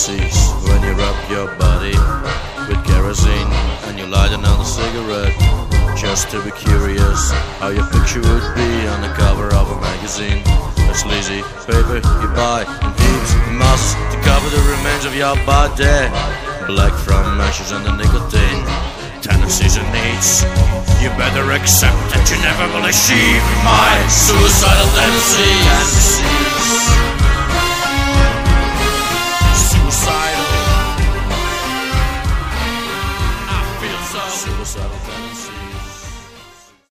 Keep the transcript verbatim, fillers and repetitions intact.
tendencies when you rub your body with kerosene and you light another cigarette just to be curious how your picture would be on the cover of a magazine. A sleazy paper you buy in heaps and masses to cover the remains of your body, black from ashes and the nicotine. Tendencies and needs, you better accept that you never will achieve my suicidal tendencies.